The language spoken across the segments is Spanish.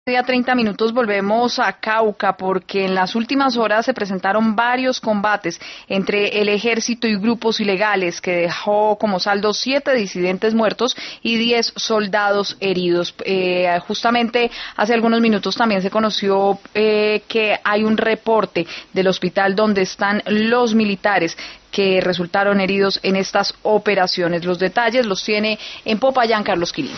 Día 30 minutos volvemos a Cauca porque en las últimas horas se presentaron varios combates entre el ejército y grupos ilegales que dejó como saldo 7 disidentes muertos y 10 soldados heridos. Justamente hace algunos minutos también se conoció que hay un reporte del hospital donde están los militares que resultaron heridos en estas operaciones. Los detalles los tiene en Popayán Carlos Quilín.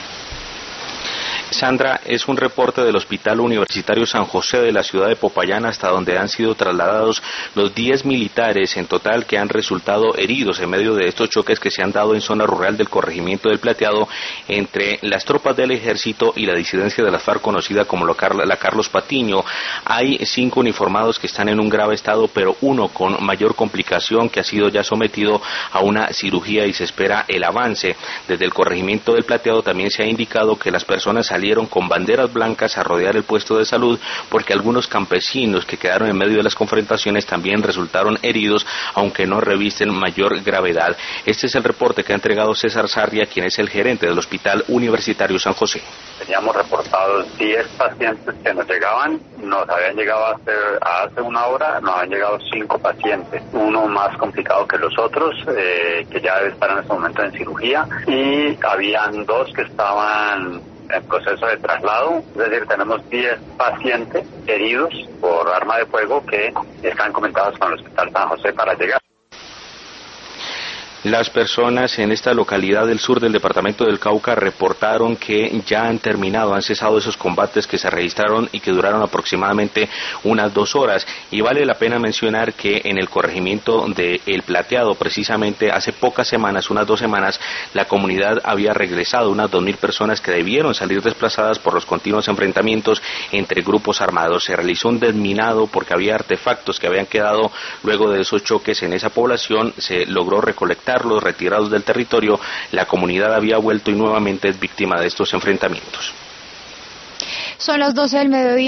Sandra, es un reporte del Hospital Universitario San José de la ciudad de Popayán, hasta donde han sido trasladados los 10 militares en total que han resultado heridos en medio de estos choques que se han dado en zona rural del corregimiento del Plateado entre las tropas del ejército y la disidencia de las FARC conocida como la Carlos Patiño. Hay 5 uniformados que están en un grave estado, pero uno con mayor complicación que ha sido ya sometido a una cirugía y se espera el avance. Desde el corregimiento del Plateado también se ha indicado que las personas salieron con banderas blancas a rodear el puesto de salud porque algunos campesinos que quedaron en medio de las confrontaciones también resultaron heridos, aunque no revisten mayor gravedad. Este es el reporte que ha entregado César Sarria, quien es el gerente del Hospital Universitario San José. Teníamos reportados 10 pacientes que nos llegaban, nos habían llegado hace una hora, nos han llegado 5 pacientes, uno más complicado que los otros, que ya debe estar en este momento en cirugía, y habían 2 que estaban en proceso de traslado, es decir, tenemos 10 pacientes heridos por arma de fuego que están comentados con el Hospital San José para llegar. Las personas en esta localidad del sur del departamento del Cauca reportaron que ya han cesado esos combates que se registraron y que duraron aproximadamente unas 2 horas. Y vale la pena mencionar que en el corregimiento de El Plateado, precisamente hace pocas semanas, unas 2 semanas, la comunidad había regresado, unas 2.000 personas que debieron salir desplazadas por los continuos enfrentamientos entre grupos armados. Se realizó un desminado porque había artefactos que habían quedado luego de esos choques en esa población, se logró recolectar los retirados del territorio, la comunidad había vuelto y nuevamente es víctima de estos enfrentamientos. Son las 12 del mediodía.